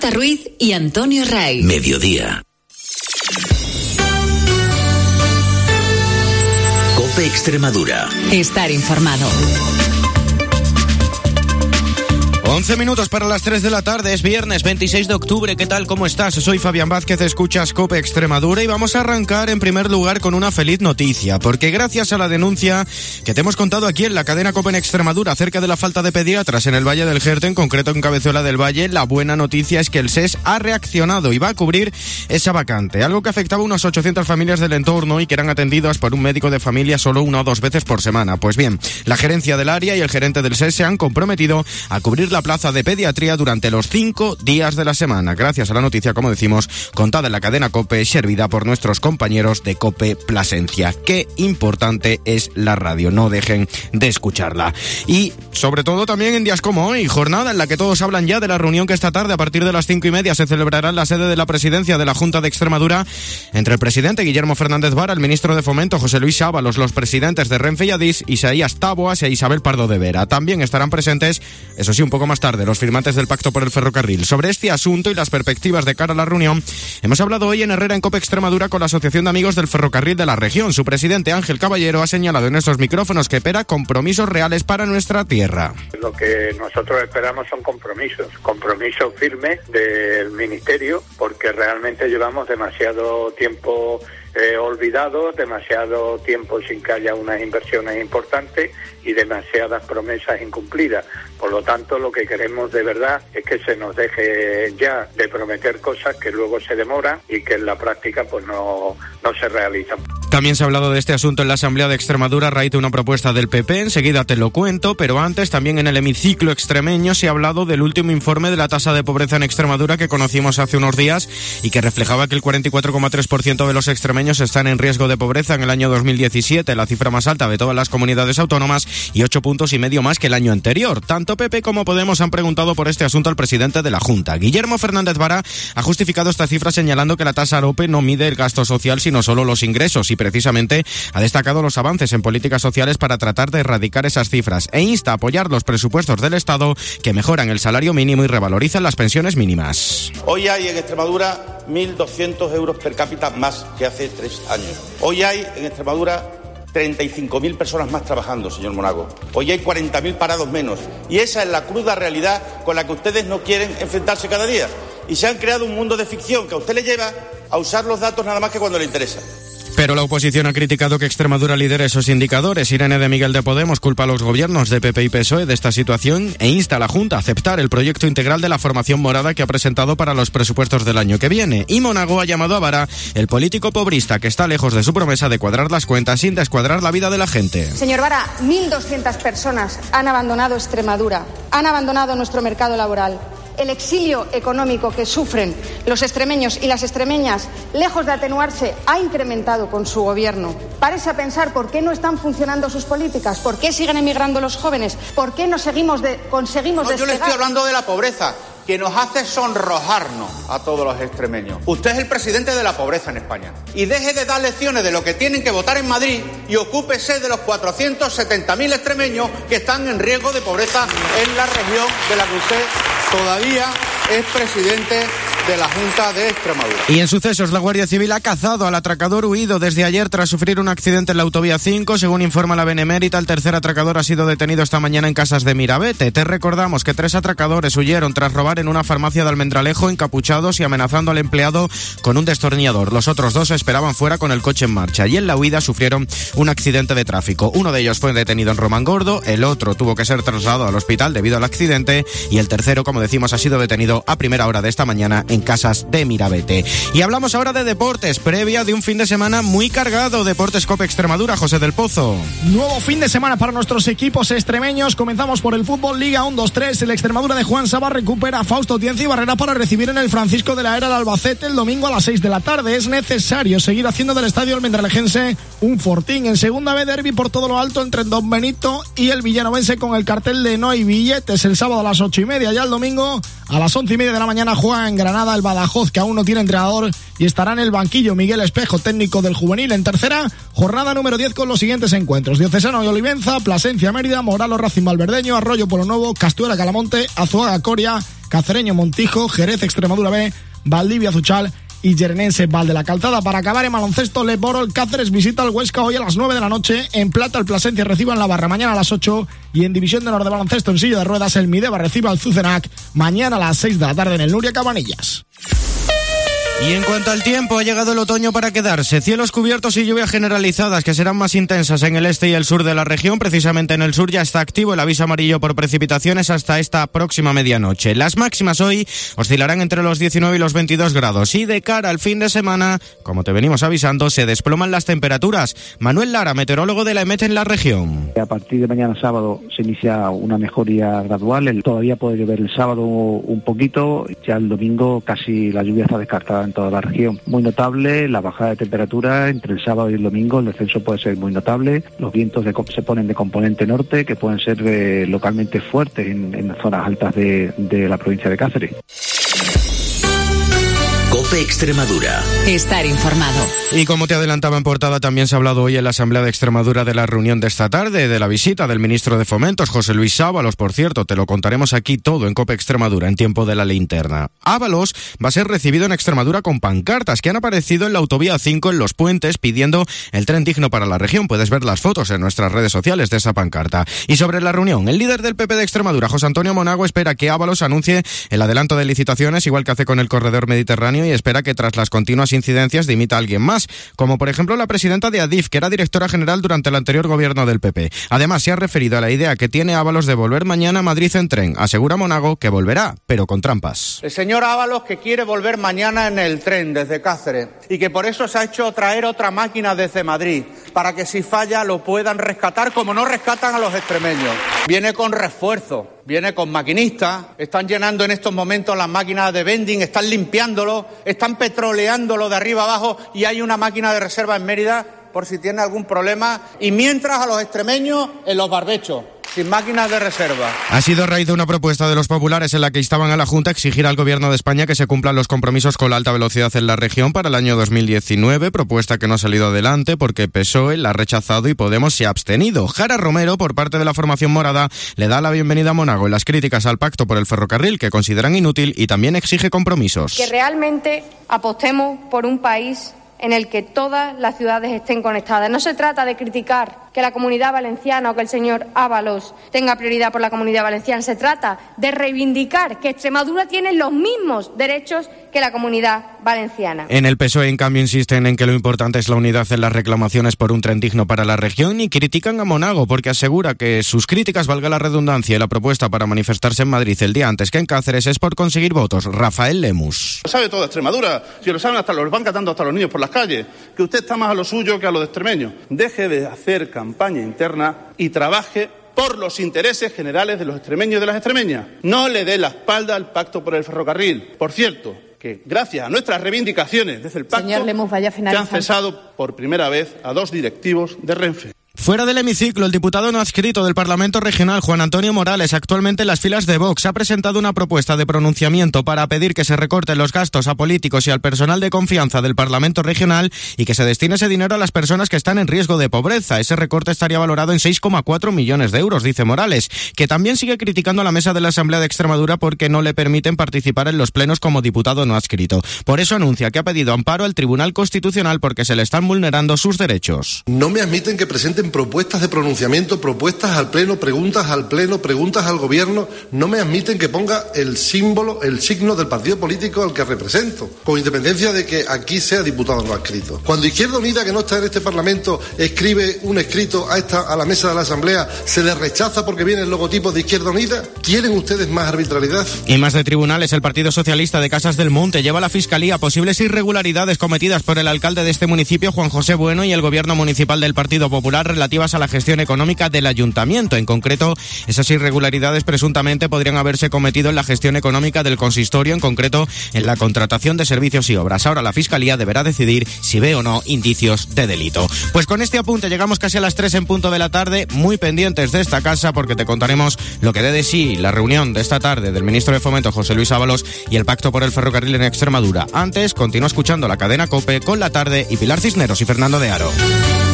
Borja Ruiz y Antonio Ray. Mediodía. COPE Extremadura. Estar informado. 11 minutos para las 3 de la tarde, es viernes 26 de octubre, ¿qué tal? ¿Cómo estás? Soy Fabián Vázquez, escuchas COPE Extremadura y vamos a arrancar en primer lugar con una feliz noticia, porque gracias a la denuncia que te hemos contado aquí en la cadena COPE en Extremadura acerca de la falta de pediatras en el Valle del Jerte, en concreto en Cabezuela del Valle, la buena noticia es que el SES ha reaccionado y va a cubrir esa vacante, algo que afectaba a unas 800 familias del entorno y que eran atendidas por un médico de familia solo 1 o 2 veces por semana. Pues bien, la gerencia del área y el gerente del SES se han comprometido a cubrir la plaza de pediatría durante los 5 días de la semana, gracias a la noticia, como decimos, contada en la cadena COPE, servida por nuestros compañeros de COPE Plasencia. Qué importante es la radio, no dejen de escucharla. Y sobre todo también en días como hoy, jornada en la que todos hablan ya de la reunión que esta tarde a partir de las 5:30 se celebrará en la sede de la presidencia de la Junta de Extremadura entre el presidente Guillermo Fernández Vara, el ministro de Fomento José Luis Ábalos, los presidentes de Renfe y Adif, Isaías Taboas e Isabel Pardo de Vera. También estarán presentes, eso sí, un poco más tarde, los firmantes del Pacto por el Ferrocarril. Sobre este asunto y las perspectivas de cara a la reunión, hemos hablado hoy en Herrera en COPE Extremadura con la Asociación de Amigos del Ferrocarril de la región. Su presidente Ángel Caballero ha señalado en estos micrófonos que espera compromisos reales para nuestra tierra. Lo que nosotros esperamos son compromisos firmes del Ministerio, porque realmente llevamos demasiado tiempo olvidados, demasiado tiempo sin que haya unas inversiones importantes y demasiadas promesas incumplidas. Por lo tanto, lo que queremos de verdad es que se nos deje ya de prometer cosas que luego se demoran y que en la práctica pues no se realizan. También se ha hablado de este asunto en la Asamblea de Extremadura a raíz de una propuesta del PP, enseguida te lo cuento, pero antes también en el hemiciclo extremeño se ha hablado del último informe de la tasa de pobreza en Extremadura que conocimos hace unos días y que reflejaba que el 44,3% de los extremeños están en riesgo de pobreza en el año 2017, la cifra más alta de todas las comunidades autónomas y 8,5 puntos más que el año anterior. Tanto PP como Podemos han preguntado por este asunto al presidente de la Junta. Guillermo Fernández Vara ha justificado esta cifra señalando que la tasa AROPE no mide el gasto social sino solo los ingresos y precisamente ha destacado los avances en políticas sociales para tratar de erradicar esas cifras e insta a apoyar los presupuestos del Estado que mejoran el salario mínimo y revalorizan las pensiones mínimas. Hoy hay en Extremadura 1.200 euros per cápita más que hace 3 años. Hoy hay en Extremadura 35.000 personas más trabajando, señor Monago. Hoy hay 40.000 parados menos. Y esa es la cruda realidad con la que ustedes no quieren enfrentarse cada día. Y se han creado un mundo de ficción que a usted le lleva a usar los datos nada más que cuando le interesa. Pero la oposición ha criticado que Extremadura lidere esos indicadores. Irene de Miguel de Podemos culpa a los gobiernos de PP y PSOE de esta situación e insta a la Junta a aceptar el proyecto integral de la formación morada que ha presentado para los presupuestos del año que viene. Y Monago ha llamado a Vara el político pobrista que está lejos de su promesa de cuadrar las cuentas sin descuadrar la vida de la gente. Señor Vara, 1.200 personas han abandonado Extremadura, han abandonado nuestro mercado laboral. El exilio económico que sufren los extremeños y las extremeñas, lejos de atenuarse, ha incrementado con su gobierno. Párese a pensar por qué no están funcionando sus políticas, por qué siguen emigrando los jóvenes, por qué no conseguimos despegar. Yo le estoy hablando de la pobreza, que nos hace sonrojarnos a todos los extremeños. Usted es el presidente de la pobreza en España. Y deje de dar lecciones de lo que tienen que votar en Madrid y ocúpese de los 470.000 extremeños que están en riesgo de pobreza en la región de la que usted todavía es presidente de la Junta de Extremadura. Y en sucesos, la Guardia Civil ha cazado al atracador huido desde ayer tras sufrir un accidente en la autovía 5. Según informa la Benemérita, el tercer atracador ha sido detenido esta mañana en Casas de Mirabete. Te recordamos que 3 atracadores huyeron tras robar en una farmacia de Almendralejo encapuchados y amenazando al empleado con un destornillador. Los otros 2 esperaban fuera con el coche en marcha y en la huida sufrieron un accidente de tráfico. Uno de ellos fue detenido en Romangordo, el otro tuvo que ser trasladado al hospital debido al accidente y el tercero, como decimos, ha sido detenido a primera hora de esta mañana en Casas de Mirabete. Y hablamos ahora de deportes, previa de un fin de semana muy cargado. Deportes COPE Extremadura, José del Pozo. Nuevo fin de semana para nuestros equipos extremeños. Comenzamos por el fútbol, Liga 1-2-3. El Extremadura de Juan Saba recupera a Fausto Tienza y Barrera para recibir en el Francisco de la Era al Albacete el domingo a las 6 de la tarde. Es necesario seguir haciendo del estadio almendralejense un fortín. En segunda B, derbi por todo lo alto entre Don Benito y el villanovense con el cartel de no hay billetes. El sábado a las 8:30, ya el domingo a las 11:30 de la mañana juega en Granada el Badajoz, que aún no tiene entrenador, y estará en el banquillo Miguel Espejo, técnico del juvenil. En tercera, jornada número 10 con los siguientes encuentros: Diocesano y Olivenza, Plasencia Mérida, Moralos Racing Valverdeño, Arroyo Pueblo Nuevo, Castuera Calamonte, Azuaga Coria, Cacereño Montijo, Jerez Extremadura B, Valdivia Azuchal y Llenense Val de la Calzada. Para acabar en baloncesto, Leboro, el Cáceres visita al Huesca hoy a las 9 de la noche. En Plata, el Plasencia recibe en La Barra mañana a las 8. Y en División de Honor de baloncesto en silla de ruedas, el Mideva recibe al Zucenac mañana a las 6 de la tarde en el Nuria Cabanillas. Y en cuanto al tiempo, ha llegado el otoño para quedarse. Cielos cubiertos y lluvias generalizadas que serán más intensas en el este y el sur de la región. Precisamente en el sur ya está activo el aviso amarillo por precipitaciones hasta esta próxima medianoche. Las máximas hoy oscilarán entre los 19 y los 22 grados. Y de cara al fin de semana, como te venimos avisando, se desploman las temperaturas. Manuel Lara, meteorólogo de la EMET en la región. A partir de mañana sábado se inicia una mejoría gradual. Todavía puede llover el sábado un poquito. Ya el domingo casi la lluvia está descartada en toda la región. Muy notable la bajada de temperatura entre el sábado y el domingo. El descenso puede ser muy notable. Los vientos se ponen de componente norte, que pueden ser localmente fuertes en zonas altas de la provincia de Cáceres. COPE Extremadura. Estar informado. Y como te adelantaba en portada, también se ha hablado hoy en la Asamblea de Extremadura de la reunión de esta tarde, de la visita del ministro de Fomentos, José Luis Ábalos. Por cierto, te lo contaremos aquí todo en COPE Extremadura en tiempo de la linterna. Ábalos va a ser recibido en Extremadura con pancartas que han aparecido en la autovía 5 en Los Puentes pidiendo el tren digno para la región. Puedes ver las fotos en nuestras redes sociales de esa pancarta. Y sobre la reunión, el líder del PP de Extremadura, José Antonio Monago, espera que Ábalos anuncie el adelanto de licitaciones, igual que hace con el corredor mediterráneo, y espera que tras las continuas incidencias dimita a alguien más, como por ejemplo la presidenta de Adif, que era directora general durante el anterior gobierno del PP. Además, se ha referido a la idea que tiene Ábalos de volver mañana a Madrid en tren. Asegura Monago que volverá, pero con trampas. El señor Ábalos que quiere volver mañana en el tren desde Cáceres y que por eso se ha hecho traer otra máquina desde Madrid, para que si falla lo puedan rescatar como no rescatan a los extremeños. Viene con refuerzo. Viene con maquinistas, están llenando en estos momentos las máquinas de vending, están limpiándolo, están petroleándolo de arriba abajo y hay una máquina de reserva en Mérida por si tiene algún problema. Y mientras a los extremeños en los barbechos, sin máquinas de reserva. Ha sido a raíz de una propuesta de los populares en la que instaban a la Junta a exigir al Gobierno de España que se cumplan los compromisos con la alta velocidad en la región para el año 2019, propuesta que no ha salido adelante porque PSOE la ha rechazado y Podemos se ha abstenido. Jara Romero, por parte de la formación morada, le da la bienvenida a Monago en las críticas al pacto por el ferrocarril, que consideran inútil, y también exige compromisos. Que realmente apostemos por un país en el que todas las ciudades estén conectadas. No se trata de criticar que la Comunidad Valenciana o que el señor Ábalos tenga prioridad por la Comunidad Valenciana. Se trata de reivindicar que Extremadura tiene los mismos derechos que la Comunidad Valenciana. En el PSOE, en cambio, insisten en que lo importante es la unidad en las reclamaciones por un tren digno para la región y critican a Monago porque asegura que sus críticas, valga la redundancia, y la propuesta para manifestarse en Madrid el día antes que en Cáceres es por conseguir votos. Rafael Lemus. Lo sabe toda Extremadura, si lo saben hasta los van cantando hasta los niños por las calles, que usted está más a lo suyo que a lo de extremeños. Deje de hacer campaña interna y trabaje por los intereses generales de los extremeños y de las extremeñas. No le dé la espalda al pacto por el ferrocarril. Por cierto, que gracias a nuestras reivindicaciones desde el pacto, señor Lemus, vaya se han cesado por primera vez a 2 directivos de Renfe. Fuera del hemiciclo, el diputado no adscrito del Parlamento Regional, Juan Antonio Morales, actualmente en las filas de Vox, ha presentado una propuesta de pronunciamiento para pedir que se recorten los gastos a políticos y al personal de confianza del Parlamento Regional y que se destine ese dinero a las personas que están en riesgo de pobreza. Ese recorte estaría valorado en 6,4 millones de euros, dice Morales, que también sigue criticando a la mesa de la Asamblea de Extremadura porque no le permiten participar en los plenos como diputado no adscrito. Por eso anuncia que ha pedido amparo al Tribunal Constitucional porque se le están vulnerando sus derechos. No me admiten que presenten propuestas de pronunciamiento, propuestas al Pleno, preguntas al Gobierno. No me admiten que ponga el símbolo, el signo del partido político al que represento, con independencia de que aquí sea diputado no adscrito. Cuando Izquierda Unida, que no está en este Parlamento, escribe un escrito a la mesa de la Asamblea, se le rechaza porque viene el logotipo de Izquierda Unida. ¿Quieren ustedes más arbitrariedad? Y más de tribunales, el Partido Socialista de Casas del Monte lleva a la Fiscalía posibles irregularidades cometidas por el alcalde de este municipio, Juan José Bueno, y el Gobierno Municipal del Partido Popular relativas a la gestión económica del ayuntamiento. En concreto, esas irregularidades presuntamente podrían haberse cometido en la gestión económica del consistorio, en concreto en la contratación de servicios y obras. Ahora la Fiscalía deberá decidir si ve o no indicios de delito. Pues con este apunte llegamos casi a las 3 en punto de la tarde, muy pendientes de esta casa porque te contaremos lo que dé de sí la reunión de esta tarde del ministro de Fomento, José Luis Ábalos, y el pacto por el ferrocarril en Extremadura. Antes, continúa escuchando la cadena COPE con La Tarde y Pilar Cisneros y Fernando de Aro.